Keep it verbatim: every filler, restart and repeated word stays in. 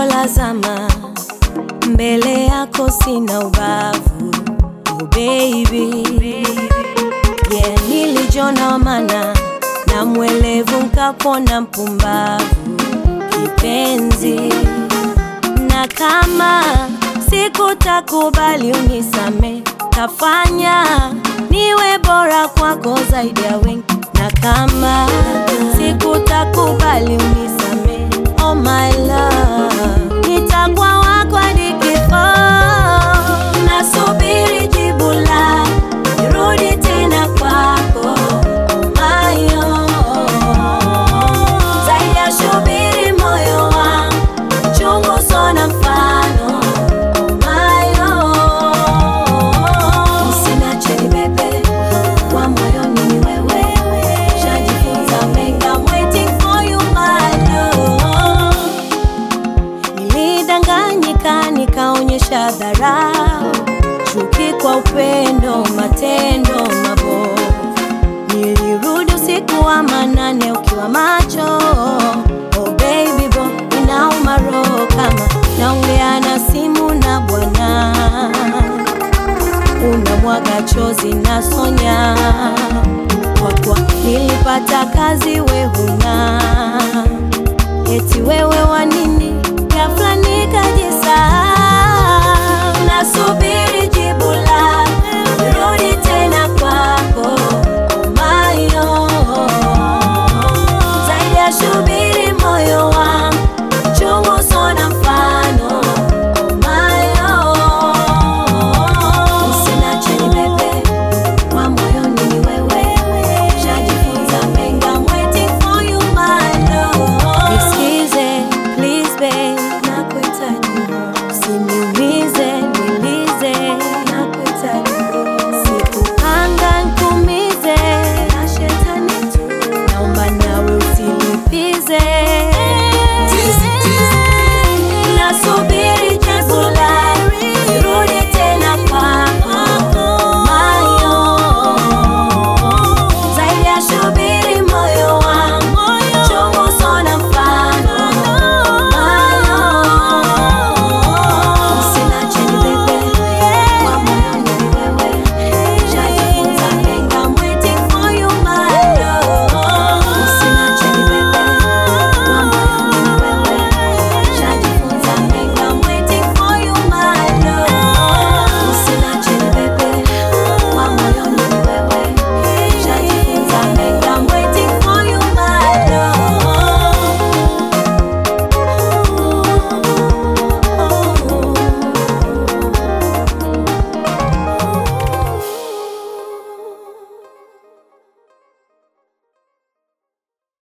la zama, mbele yako sina ubavu. Oh baby, yeah, nilijona mana na mwelevu nkapona mpumbavu. Kipenzi, na kama sikutakubali unisame, kafanya niwe bora kwako zaidi ya wengi. Na kama sikutakubali unisame, oh my love, nitakuwa wako hadi kifo. Nasubiri jibu la nirudi tena kwako, oh my oh. Zaidi ya shubiri moyo wangu, chungu sona mfano, oh my oh. Usinache nibebe kwa moyo ni wewe, shajifunza mengi, I'm waiting for you my love. Nilidanganyika nikaonyesha dharau, chuki kwa upendo, matendo mabovu. Nilirudi usiku wa manane ukiwa macho, oh baby boy, inauma roho kama naongea na simu na bwana. Unamwaga chozi na sonya, kwa kwa nilipata kazi we huna. Eti wewe wanini ghafla nikajisahau. Nasubiri